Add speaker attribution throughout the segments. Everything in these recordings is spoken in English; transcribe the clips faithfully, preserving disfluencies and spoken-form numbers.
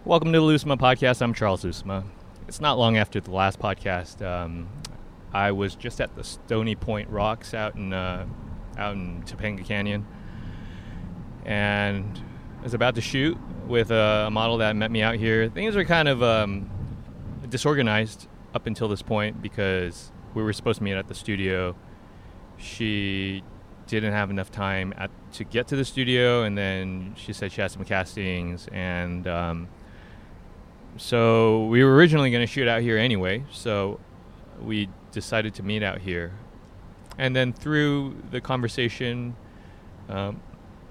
Speaker 1: Welcome to the Lusma Podcast. I'm Charles Lusma. It's not long after the last podcast. Um, I was just at the Stony Point Rocks out in uh, out in Topanga Canyon, and I was about to shoot with a, a model that met me out here. Things were kind of um, disorganized up until this point because we were supposed to meet at the studio. She didn't have enough time at, to get to the studio, and then she said she had some castings, and um, so we were originally going to shoot out here anyway, so we decided to meet out here. And then through the conversation, um,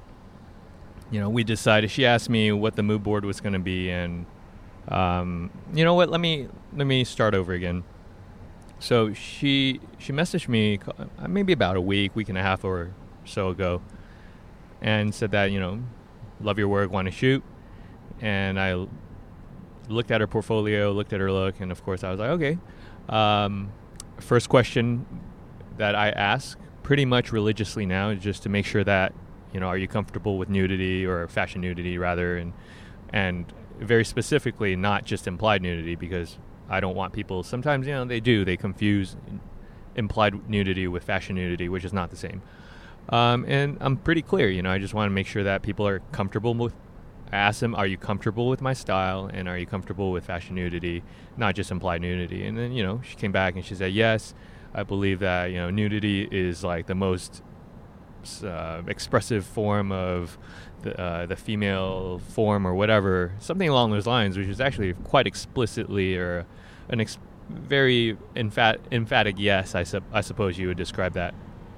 Speaker 1: you know, we decided, she asked me what the mood board was going to be, and um, you know what, let me let me start over again. So she she messaged me maybe about a week, week and a half or so ago, and said that, you know, love your work, want to shoot. And I looked at her portfolio, looked at her look, and of course I was like, okay. Um, first question that I ask pretty much religiously now is just to make sure that, you know, are you comfortable with nudity, or fashion nudity rather, and and very specifically not just implied nudity, because I don't want people, sometimes, you know, they do, they confuse implied nudity with fashion nudity, which is not the same. Um, and I'm pretty clear, you know, I just want to make sure that people are comfortable with, I asked them, are you comfortable with my style, and are you comfortable with fashion nudity, not just implied nudity? And then, you know, she came back and she said, yes, I believe that, you know, nudity is like the most uh, expressive form of the, uh, the female form, or whatever, something along those lines, which is actually quite explicitly, or an ex- very emphat- emphatic yes, I, sup- I suppose you would describe that.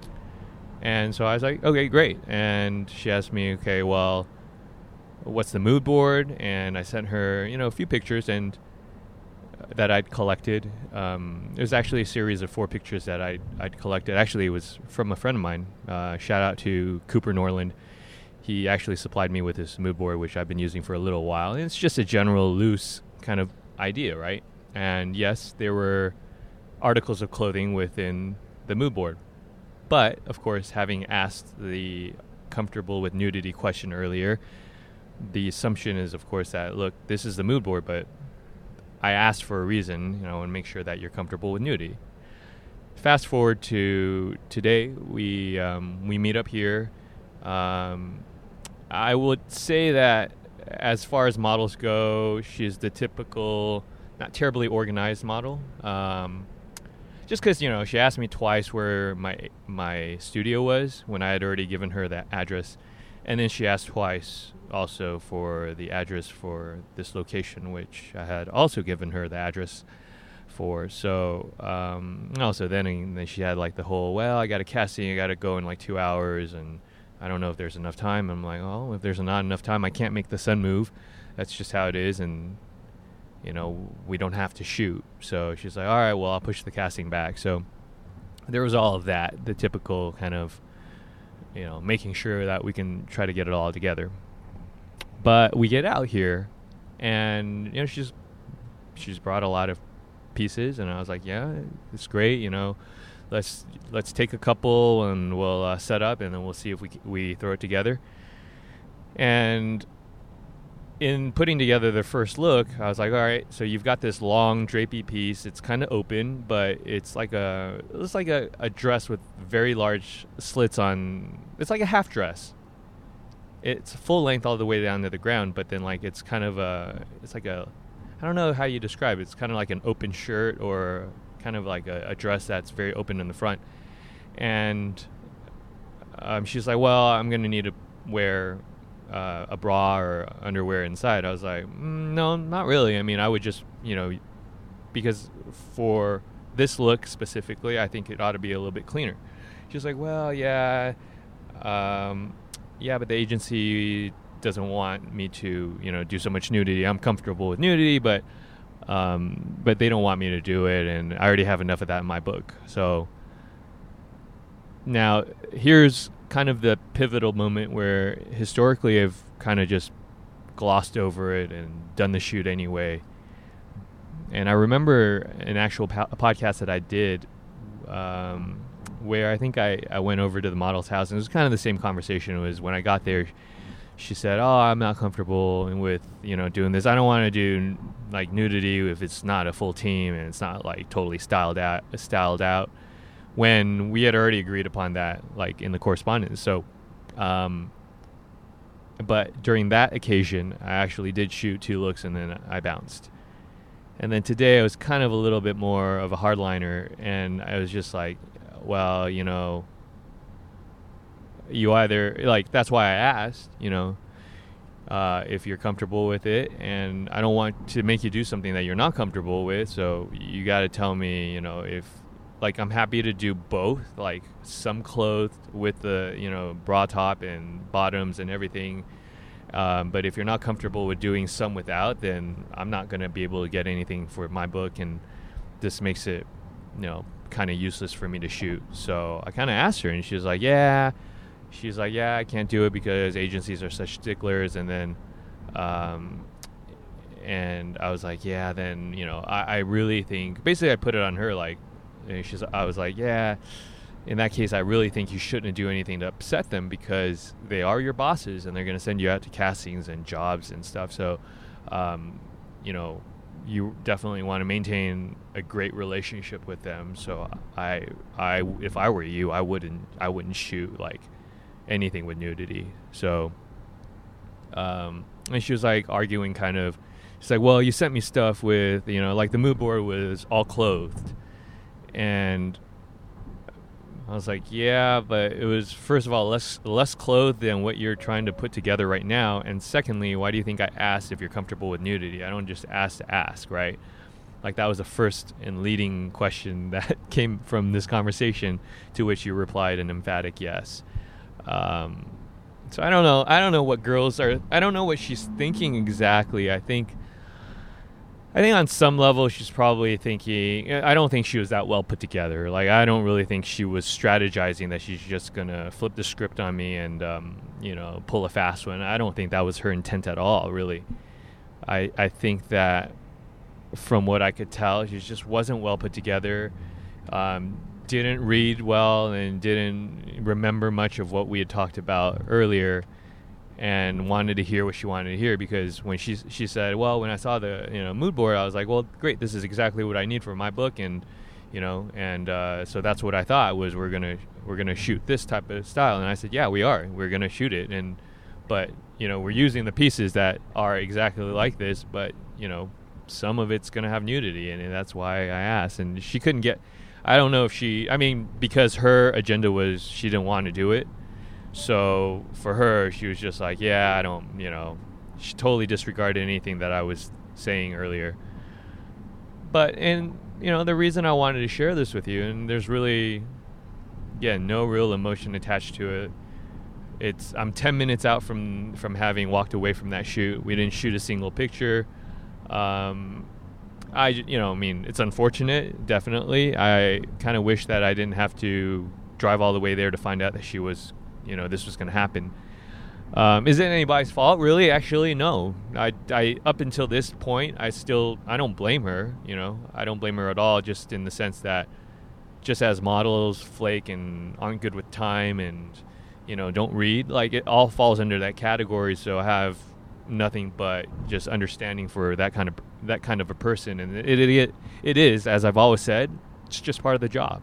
Speaker 1: And so I was like, okay, great. And she asked me, okay, well, what's the mood board? And I sent her, you know, a few pictures and uh, that I'd collected. Um, it was actually a series of four pictures that I, I'd collected. Actually, it was from a friend of mine. Uh, shout out to Cooper Norland. He actually supplied me with this mood board, which I've been using for a little while. And it's just a general loose kind of idea, right? And yes, there were articles of clothing within the mood board. But, of course, having asked the comfortable with nudity question earlier, the assumption is, of course, that, look, this is the mood board, but I asked for a reason, you know, and make sure that you're comfortable with nudity. Fast forward to today, we um, we meet up here. Um, I would say that as far as models go, she's the typical, not terribly organized model. Um, just because, you know, she asked me twice where my my studio was when I had already given her that address. And then she asked twice also for the address for this location, which I had also given her the address for. So um, also then, and then she had like the whole, well, I got a casting, I got to go in like two hours, and I don't know if there's enough time. I'm like, oh, if there's not enough time, I can't make the sun move. That's just how it is, and, you know, we don't have to shoot. So she's like, all right, well, I'll push the casting back. So there was all of that, the typical kind of, you know, making sure that we can try to get it all together. But we get out here, and, you know, she's she's brought a lot of pieces, and I was like, yeah, it's great, you know, let's let's take a couple, and we'll uh, set up, and then we'll see if we we throw it together. And in putting together the first look, I was like, all right, so you've got this long drapey piece. It's kind of open, but it's like a it's like a, a dress with very large slits on. It's like a half dress. It's full length all the way down to the ground, but then like it's kind of a it's like a I don't know how you describe it. It's kind of like an open shirt, or kind of like a, a dress that's very open in the front. And um, she's like, well, I'm gonna need to wear Uh, a bra or underwear inside. I was like, mm, no, not really. I mean, I would just, you know, because for this look specifically, I think it ought to be a little bit cleaner. She's like, well, yeah, um, yeah, but the agency doesn't want me to, you know, do so much nudity. I'm comfortable with nudity, but um, but they don't want me to do it, and I already have enough of that in my book. So now here's kind of the pivotal moment where historically I've kind of just glossed over it and done the shoot anyway. And I remember an actual po- podcast that I did um, where I think I, I went over to the model's house, and it was kind of the same conversation. It was when I got there, she said, "Oh, I'm not comfortable with, you know, doing this. I don't want to do like nudity if it's not a full team and it's not like totally styled out, styled out." When we had already agreed upon that, like in the correspondence. So, um, but during that occasion, I actually did shoot two looks and then I bounced. And then today I was kind of a little bit more of a hardliner, and I was just like, well, you know, you either, like, that's why I asked, you know, uh, if you're comfortable with it, and I don't want to make you do something that you're not comfortable with, so you got to tell me, you know, if, like, I'm happy to do both, like, some clothed with the, you know, bra top and bottoms and everything, um, but if you're not comfortable with doing some without, then I'm not going to be able to get anything for my book, and this makes it, you know, kind of useless for me to shoot. So I kind of asked her, and she was like, yeah, she's like, yeah, I can't do it because agencies are such sticklers. And then, um, and I was like, yeah, then, you know, I, I really think, basically I put it on her, like, and she's, I was like, yeah, in that case, I really think you shouldn't do anything to upset them because they are your bosses and they're going to send you out to castings and jobs and stuff. So, um, you know, you definitely want to maintain a great relationship with them. So I, I, if I were you, I wouldn't, I wouldn't shoot like anything with nudity. So, um, and she was like arguing kind of, she's like, well, you sent me stuff with, you know, like the mood board was all clothed. And I was like, yeah, but it was, first of all, less less clothed than what you're trying to put together right now. And secondly, why do you think I asked if you're comfortable with nudity? I don't just ask to ask, right? Like, that was the first and leading question that came from this conversation, to which you replied an emphatic yes. Um, so I don't know. I don't know what girls are, I don't know what she's thinking exactly. I think, I think on some level she's probably thinking, I don't think she was that well put together. Like, I don't really think she was strategizing that she's just going to flip the script on me and, um, you know, pull a fast one. I don't think that was her intent at all, really. I, I think that from what I could tell, she just wasn't well put together, um, didn't read well and didn't remember much of what we had talked about earlier, and wanted to hear what she wanted to hear, because when she she said, well, when I saw the, you know, mood board, I was like, well, great, this is exactly what I need for my book, and, you know, and uh, so that's what I thought was we're gonna we're gonna shoot this type of style. And I said, yeah, we are, we're gonna shoot it, and but, you know, we're using the pieces that are exactly like this, but, you know, some of it's gonna have nudity, and that's why I asked. And she couldn't get, I don't know if she, I mean, because her agenda was she didn't want to do it. So for her, she was just like, yeah, I don't, you know, she totally disregarded anything that I was saying earlier. But, and, you know, the reason I wanted to share this with you, and there's really, yeah, no real emotion attached to it. It's, I'm ten minutes out from, from having walked away from that shoot. We didn't shoot a single picture. Um, I, you know, I mean, it's unfortunate, definitely. I kind of wish that I didn't have to drive all the way there to find out that she was, you know, this was going to happen. Um, is it anybody's fault? Really? Actually, no. I, I, up until this point, I still, I don't blame her, you know. I don't blame her at all, just in the sense that just as models flake and aren't good with time and, you know, don't read, like, it all falls under that category. So I have nothing but just understanding for that kind of, that kind of a person. And it, it, it, it is, as I've always said, it's just part of the job.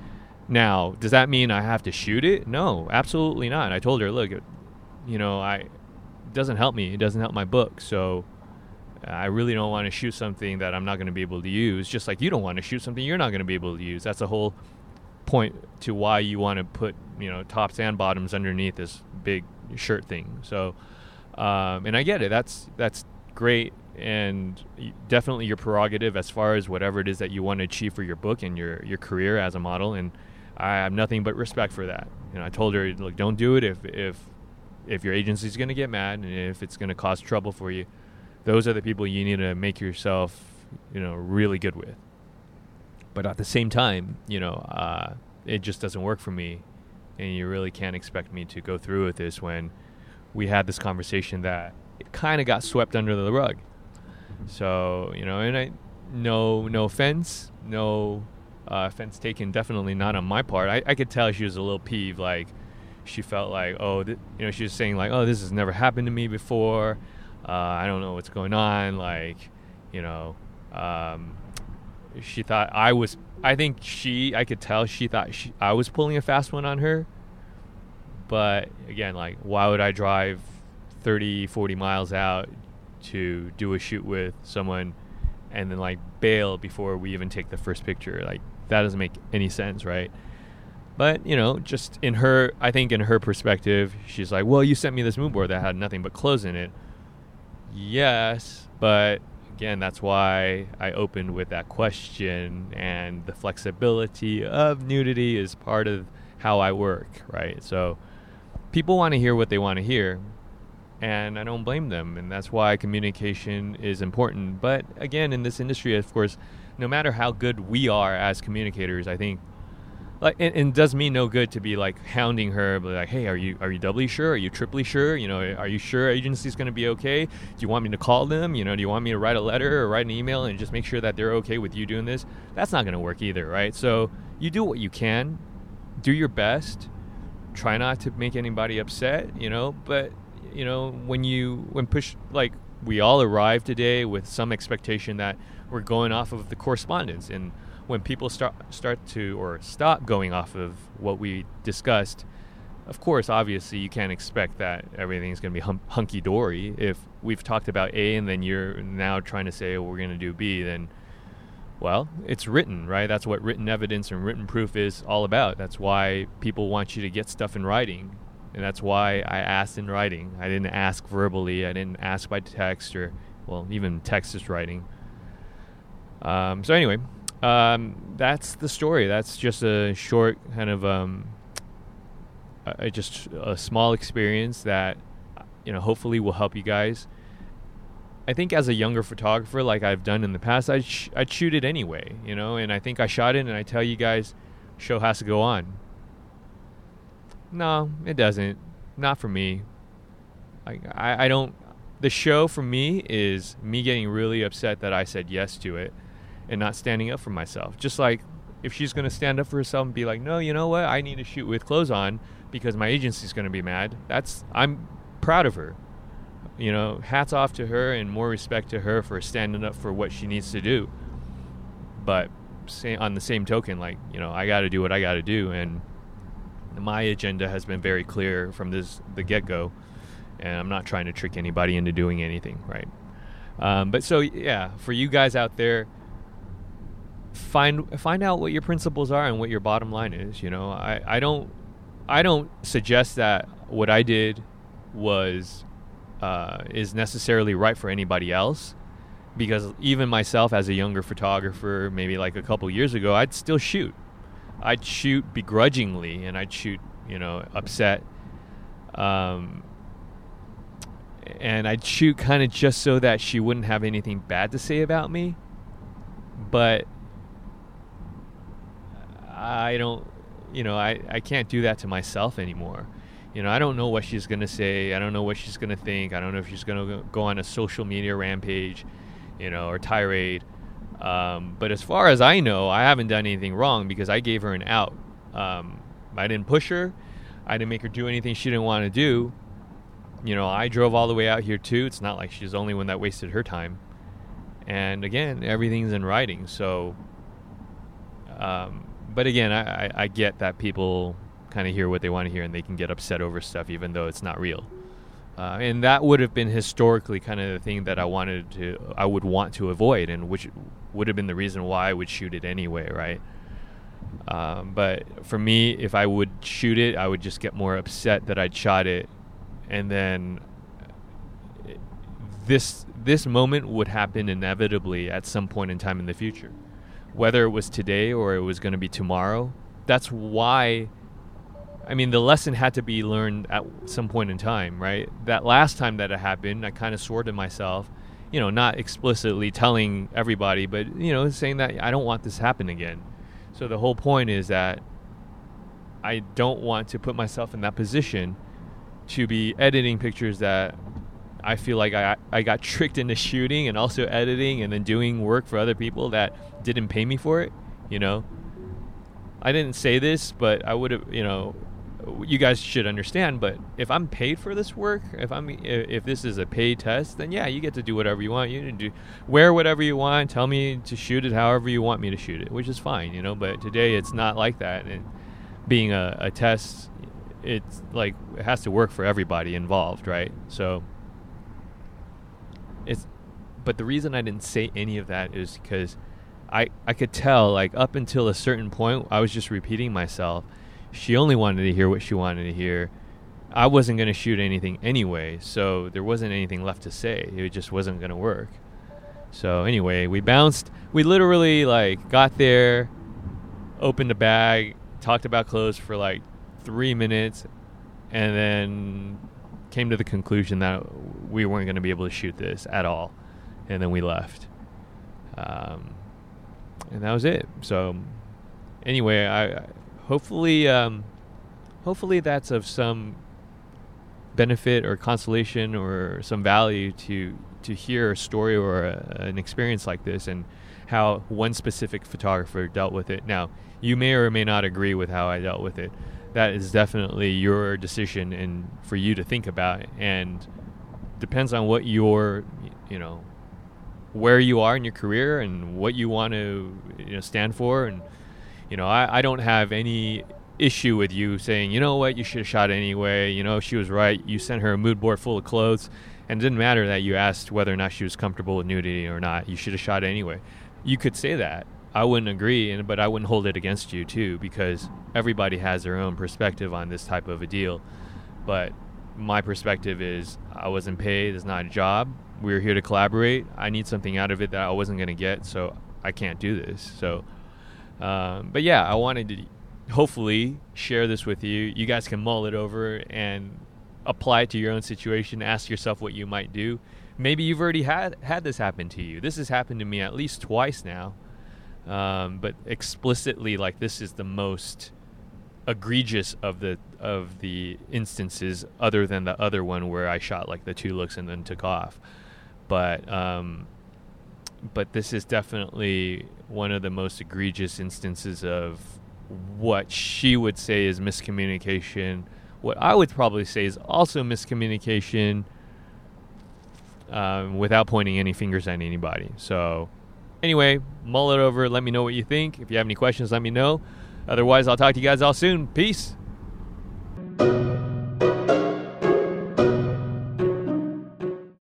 Speaker 1: Now, does that mean I have to shoot it? No, absolutely not. I told her, look, you know, I, it doesn't help me. It doesn't help my book. So I really don't want to shoot something that I'm not going to be able to use, just like you don't want to shoot something you're not going to be able to use. That's the whole point to why you want to put, you know, tops and bottoms underneath this big shirt thing. So, um, and I get it. That's, that's great. And definitely your prerogative as far as whatever it is that you want to achieve for your book and your, your career as a model. And I have nothing but respect for that. You know, I told her, look, don't do it if if if your agency's going to get mad and if it's going to cause trouble for you. Those are the people you need to make yourself, you know, really good with. But at the same time, you know, uh, it just doesn't work for me, and you really can't expect me to go through with this when we had this conversation that it kind of got swept under the rug. So, you know, and I, no, no offense, no. Uh, offense taken, definitely not on my part. I, I could tell she was a little peeved, like she felt like, oh, th- you know, she was saying like, oh, this has never happened to me before. Uh, I don't know what's going on. Like, you know, um, she thought I was, I think she, I could tell she thought she, I was pulling a fast one on her. But again, like, why would I drive thirty, forty miles out to do a shoot with someone and then like bail before we even take the first picture? Like, that doesn't make any sense, right? But, you know, just in her, I think in her perspective, she's like, well, you sent me this mood board that had nothing but clothes in it. Yes, but again, that's why I opened with that question, and the flexibility of nudity is part of how I work, right? So people want to hear what they want to hear, and I don't blame them, and that's why communication is important. But again, in this industry, of course, no matter how good we are as communicators, I think, like, it, it does me no good to be like hounding her, but like, hey, are you are you doubly sure? Are you triply sure? You know, are you sure agency's going to be okay? Do you want me to call them? You know, do you want me to write a letter or write an email and just make sure that they're okay with you doing this? That's not going to work either, right? So you do what you can, do your best, try not to make anybody upset, you know. But you know, when you when push, like, we all arrive today with some expectation that we're going off of the correspondence, and when people start start to or stop going off of what we discussed, of course, obviously, you can't expect that everything's going to be hum- hunky-dory. If we've talked about A and then you're now trying to say, oh, we're going to do B, then, well, it's written, right? That's what written evidence and written proof is all about. That's why people want you to get stuff in writing, and that's why I asked in writing. I didn't ask verbally. I didn't ask by text, or, well, even text is writing. Um, so anyway... Um, that's the story. That's just a short kind of, um, uh, just a small experience that, you know, hopefully will help you guys. I think as a younger photographer, like I've done in the past, I'd, sh- I'd shoot it anyway, you know, and I think I shot it and I tell you guys, show has to go on. No, it doesn't. Not for me. I, I, I don't, the show for me is me getting really upset that I said yes to it and not standing up for myself. Just like if she's going to stand up for herself and be like, no, you know what, I need to shoot with clothes on because my agency's going to be mad. That's, I'm proud of her. You know, hats off to her and more respect to her for standing up for what she needs to do. But say, on the same token, like, you know, I got to do what I got to do. And my agenda has been very clear from this the get-go. And I'm not trying to trick anybody into doing anything, right? Um, but so, yeah, for you guys out there, Find find out what your principles are and what your bottom line is. You know, I, I don't I don't suggest that what I did was uh, is necessarily right for anybody else, because even myself as a younger photographer, maybe like a couple years ago, I'd still shoot. I'd shoot begrudgingly, and I'd shoot, you know, upset, um, and I'd shoot kind of just so that she wouldn't have anything bad to say about me, but I don't, you know, I, I can't do that to myself anymore. You know, I don't know what she's going to say. I don't know what she's going to think. I don't know if she's going to go on a social media rampage, you know, or tirade. Um, but as far as I know, I haven't done anything wrong because I gave her an out. Um, I didn't push her. I didn't make her do anything she didn't want to do. You know, I drove all the way out here too. It's not like she's the only one that wasted her time. And again, everything's in writing. So, um, But again, I, I, I get that people kind of hear what they want to hear and they can get upset over stuff even though it's not real. Uh, and that would have been historically kind of the thing that I wanted to, I would want to avoid, and which would have been the reason why I would shoot it anyway, right? Um, but for me, if I would shoot it, I would just get more upset that I'd shot it, and then this this moment would happen inevitably at some point in time in the future. Whether it was today or it was going to be tomorrow, that's why, I mean, the lesson had to be learned at some point in time, right? That last time that it happened, I kind of swore to myself, you know, not explicitly telling everybody, but, you know, saying that I don't want this to happen again. So the whole point is that I don't want to put myself in that position to be editing pictures that I feel like I I got tricked into shooting and also editing and then doing work for other people that didn't pay me for it, you know. I didn't say this, but I would have, you know, you guys should understand, but if I'm paid for this work, if I'm if this is a paid test, then yeah, you get to do whatever you want. You can do wear whatever you want. Tell me to shoot it however you want me to shoot it, which is fine, you know. But today it's not like that. And being a, a test, it's like it has to work for everybody involved, right? So it's. But the reason I didn't say any of that is because I I could tell, like, up until a certain point, I was just repeating myself. She only wanted to hear what she wanted to hear. I wasn't going to shoot anything anyway, so there wasn't anything left to say. It just wasn't going to work. So anyway, we bounced. We literally, like, got there, opened the bag, talked about clothes for, like, three minutes, and then came to the conclusion that we weren't going to be able to shoot this at all. And then we left. Um, and that was it. So anyway, I... Hopefully, um, hopefully that's of some benefit or consolation or some value to to hear a story or a, an experience like this and how one specific photographer dealt with it. Now, you may or may not agree with how I dealt with it. That is definitely your decision and for you to think about, and depends on what your, you know, where you are in your career and what you want to, you know, stand for. And you know, I, I don't have any issue with you saying, you know what, you should have shot anyway. You know, she was right. You sent her a mood board full of clothes, and it didn't matter that you asked whether or not she was comfortable with nudity or not. You should have shot anyway. You could say that. I wouldn't agree, and but I wouldn't hold it against you, too, because everybody has their own perspective on this type of a deal. But my perspective is I wasn't paid. It's not a job. We were here to collaborate. I need something out of it that I wasn't going to get, so I can't do this. So... Um, but yeah, I wanted to hopefully share this with you. You guys can mull it over and apply it to your own situation. Ask yourself what you might do. Maybe you've already had, had this happen to you. This has happened to me at least twice now. Um, but explicitly, like, this is the most egregious of the of the instances, other than the other one where I shot like the two looks and then took off. But um, but this is definitely one of the most egregious instances of what she would say is miscommunication. What I would probably say is also miscommunication, um, without pointing any fingers at anybody. So anyway, mull it over. Let me know what you think. If you have any questions, let me know. Otherwise, I'll talk to you guys all soon. Peace.